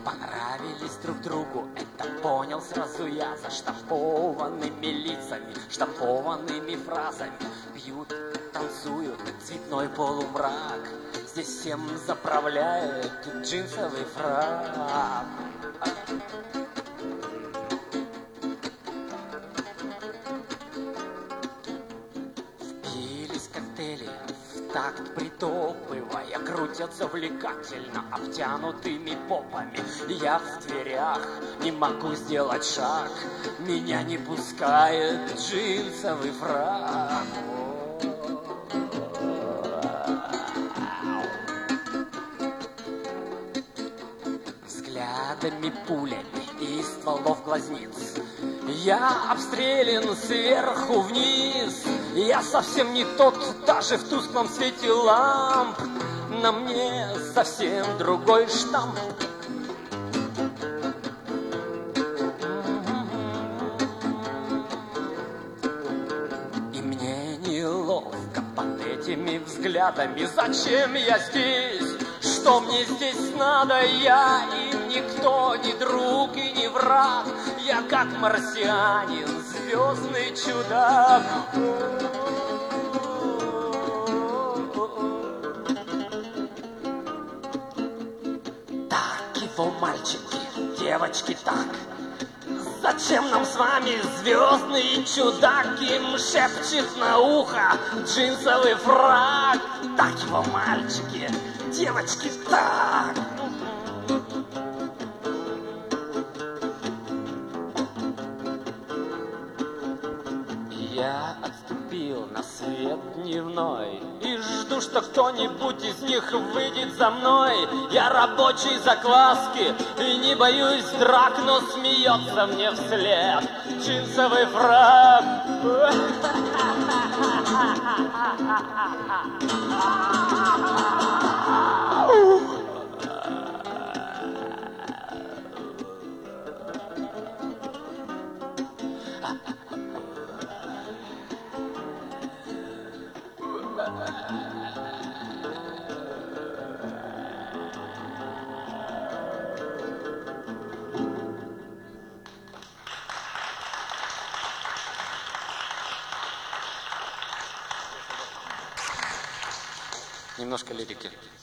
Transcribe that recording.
понравились друг другу, это понял сразу я. Заштампованными лицами, штампованными фразами пьют, танцуют, цветной полумрак. Здесь всем заправляет джинсовый фрак. Впились коктейли, в такт притопывая, крутятся увлекательно обтянутыми попами. Я в дверях не могу сделать шаг, меня не пускает джинсовый фрак. Взглядами, пулями из стволов глазниц я обстрелян сверху вниз. Я совсем не тот, даже в тусклом свете ламп. На мне совсем другой штамп. И мне неловко под этими взглядами. Зачем я здесь? Что мне здесь надо? Я им никто, ни друг и ни враг. Я как марсианин, звездный чудак. Так его, мальчики, девочки, так. Зачем нам с вами звездный чудак? Им шепчет на ухо джинсовый фрак. Так его, мальчики, девочки, так. Я отступил на свет дневной и жду, что кто-нибудь из них выйдет за мной. Я рабочий закваски и не боюсь драк, но смеется мне вслед джинсовый фрак. Немножко лирики.